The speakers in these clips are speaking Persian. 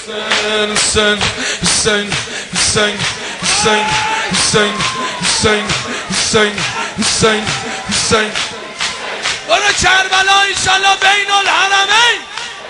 حسین حسین حسین حسین حسین حسین حسین حسین حسین برو کربلا انشالله بین الحرمین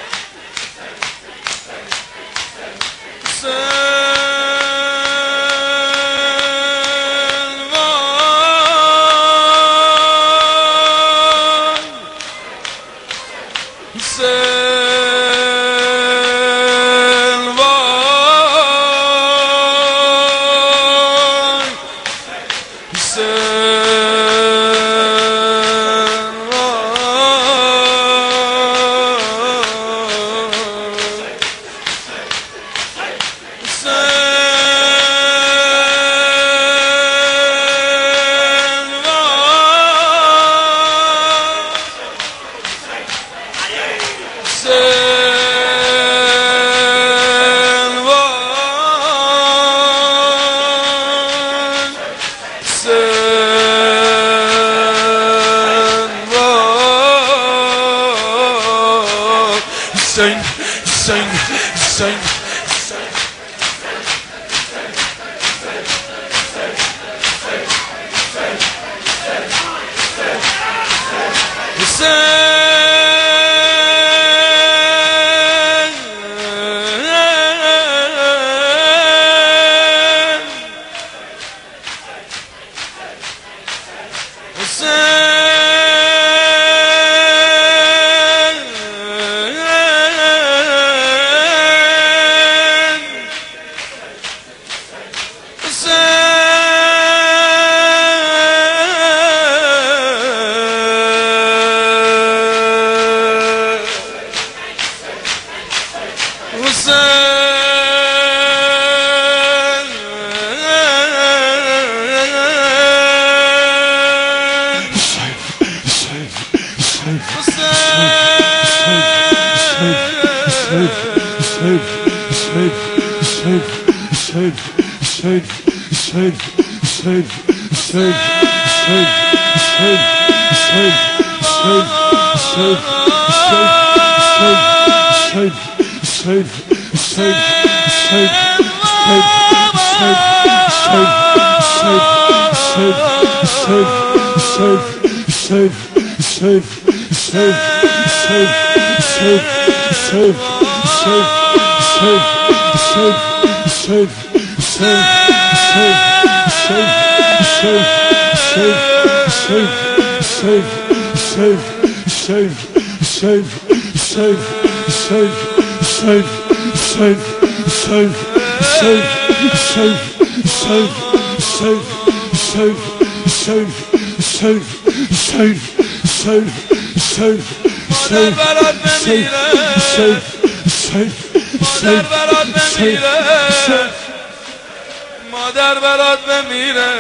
مادر برات بمیره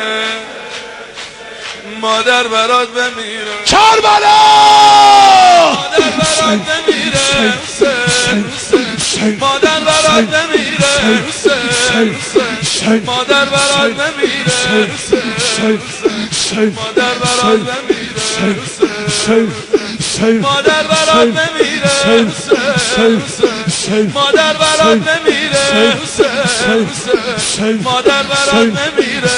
مادر برات بمیره کربلا مادر برات بمیره مادر برات بمیره مادر برات بمیره مادر برات بمیره مادر برات بمیره مادر برات بمیره مادر برات بمیره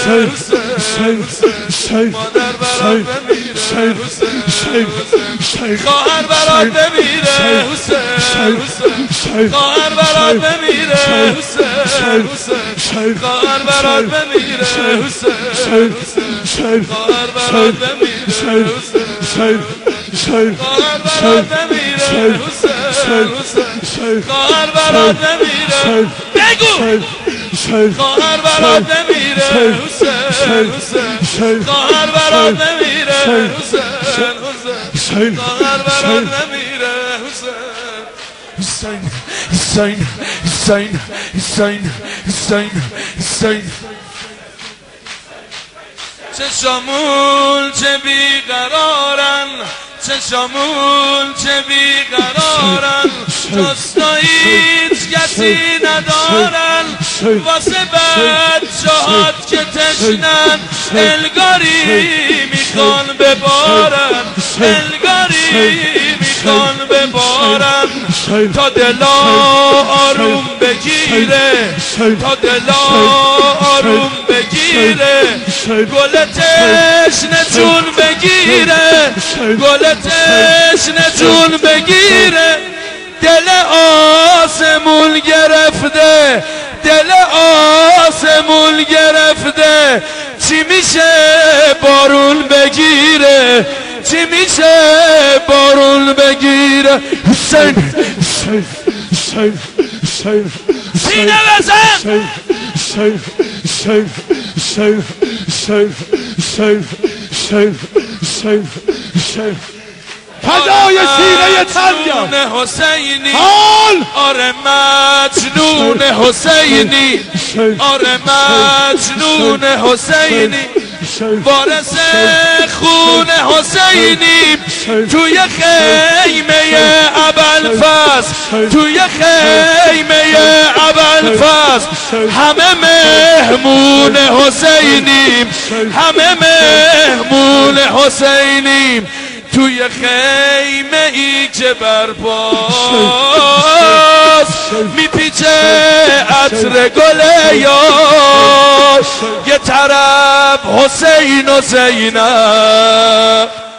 مادر برات بمیره خواهر برات بمیره خواهر برات بمیره خواهر برات بمیره خواهر برات بمیره خواهر برات بمیره خواهر برات بمیره بگو خواهر برات بمیره خواهر برات بمیره خواهر برات بمیره حسین حسین حسین حسین حسین حسین چه شامون چه بیقرارن چه شامون چه بیقرارن جستا هیچ کسی ندارن واسه بچه‌هات که تشنن الگاری میخوان ببارن الگاری اشکان ببارن تا دلا آروم بگیره، تا دلا آروم بگیره، گل تشنه جون بگیره، گل تشنه جون بگیره. دل آسمون گرفته، دل آسمون گرفته، چی میشه بارون بگیره، چی میشه بارون بگیره. حسین حسین حسین حسین سینه بزن، حسین حسین حسین حسین حسین حسین حسین حسین فدای سینه تنگم حسینی، آره مجنون حسینی، آره مجنون حسینی، وارث خون حسینی، توی خیمه ابوالفضل، توی خیمه ابوالفضل، همه مهمون حسینیم، همه مهمون حسینیم، توی خیمه ای که برپاس میپیچه عطر گل یار، یه طرف حسین و زینب.